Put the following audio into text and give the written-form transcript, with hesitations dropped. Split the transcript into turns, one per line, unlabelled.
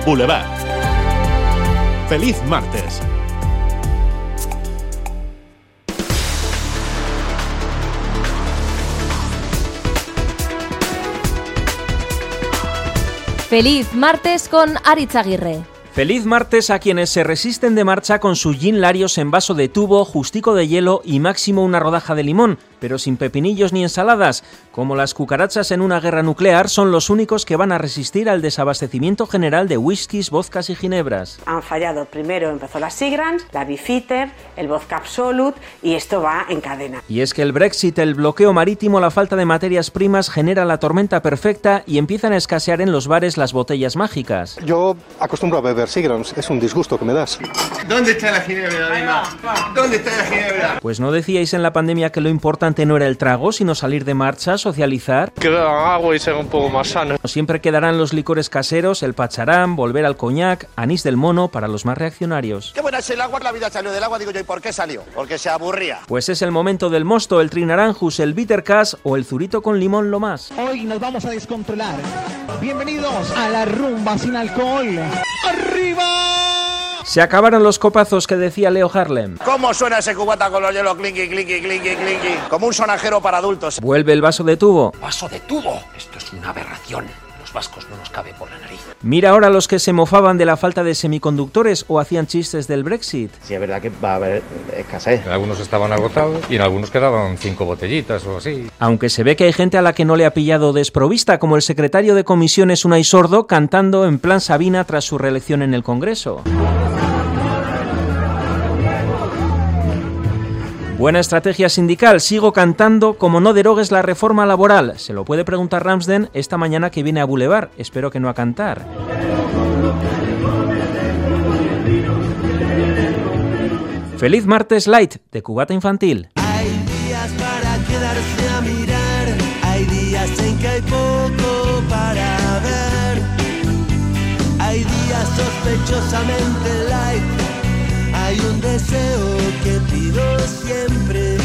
Boulevard. ¡Feliz martes!
Feliz martes con Aritz Aguirre.
Feliz martes a quienes se resisten de marcha con su gin Larios en vaso de tubo, justico de hielo y máximo una rodaja de limón, pero sin pepinillos ni ensaladas. Como las cucarachas en una guerra nuclear, son los únicos que van a resistir al desabastecimiento general de whiskies, vodkas y ginebras.
Han fallado. Primero empezó la Seagram's, la Beefeater, el Vodka Absolut y esto va en cadena.
Y es que el Brexit, el bloqueo marítimo, la falta de materias primas genera la tormenta perfecta y empiezan a escasear en los bares las botellas mágicas.
Yo acostumbro a beber Seagram's, es un disgusto que me das.
¿Dónde está la ginebra, Dima? ¿Dónde está la ginebra?
Pues no decíais en la pandemia que lo importante no era el trago, sino salir de marcha, socializar.
Que beban agua y ser un poco más sanos.
Siempre quedarán los licores caseros, el pacharán, volver al coñac, anís del mono para los más reaccionarios.
Qué buena es el agua, la vida salió del agua, digo yo, ¿y por qué salió? Porque se aburría.
Pues es el momento del mosto, el trinaranjus, el bitter cash o el zurito con limón lo más.
Hoy nos vamos a descontrolar. Bienvenidos a la rumba sin alcohol. ¡Arriba!
Se acabaron los copazos que decía Leo Harlem.
¿Cómo suena ese cubata con los hielos clinky, clinky, clinky, clinky? Como un sonajero para adultos.
Vuelve el vaso de tubo.
¡Vaso de tubo! Esto es una aberración. Los vascos no nos cabe por la nariz.
Mira ahora los que se mofaban de la falta de semiconductores o hacían chistes del Brexit.
Sí, es verdad que va a haber escasez.
Algunos estaban agotados y en algunos quedaban 5 botellitas o así.
Aunque se ve que hay gente a la que no le ha pillado desprovista, como el secretario de comisiones Unai Sordo cantando en plan Sabina tras su reelección en el Congreso. Buena estrategia sindical, sigo cantando como no derogues la reforma laboral. Se lo puede preguntar Ramsden esta mañana que viene a Boulevard. Espero que no a cantar. Feliz martes light de Cubata Infantil.
Hay días para quedarse a mirar, hay días en que hay poco para ver, hay días sospechosamente light, hay un deseo que pido siempre.